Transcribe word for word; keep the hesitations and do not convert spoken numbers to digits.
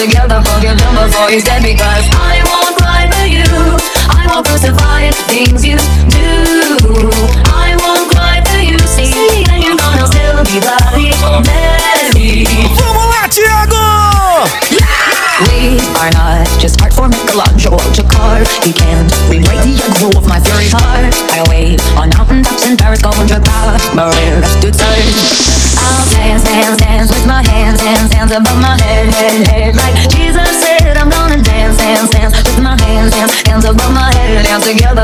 together, forgive him before he's dead. Because I won't cry for you, I won't crucify things you do. I won't cry for you, see, and you know he'll still be bloody Mary. Vamos lá, Thiago! We are not just art for Michelangelo to carve. He can't rewrite the aggro of my fury heart. I'll wait on mountaintops in Paris, going to Prague, Maria stood side. I'll dance, dance, dance with my hands, hands, hands above my head, head, head. Like Jesus said, I'm gonna dance, dance, dance with my hands, hands, hands above my head. Dance together,